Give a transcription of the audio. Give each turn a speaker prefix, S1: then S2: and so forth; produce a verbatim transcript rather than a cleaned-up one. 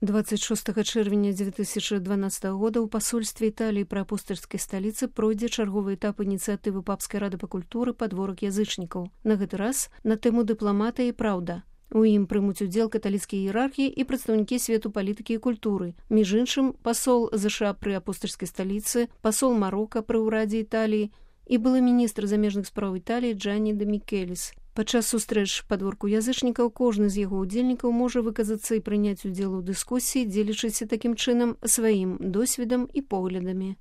S1: двадцать шостага чэрвеня дзве тысячы дванаццатага года ў пасольстве Італіі пры апостальскай сталіцы пройдзе чарговы этап ініцыятывы папскай рады па культуры «Падворак язычнікаў». На гэты раз на тэму дыпламатыя і праўда. У ім прымуць удзел каталіцкія іерархі і прадстаўнікі свету палітыкі і культуры. Між іншым, пасол ЗША пры апостальскай сталіцы, пасол Марока пры ўрадзе Італіі і былы міністр замежных спраў Італіі Джанні де Мікеліс. Падчас сустрэч падворку язычнікаў кожны з яго ўдзельнікаў можа выказацца і прыняць удзел у дыскусіі, дзелячыся такім чынам сваім досведам і поглядамі.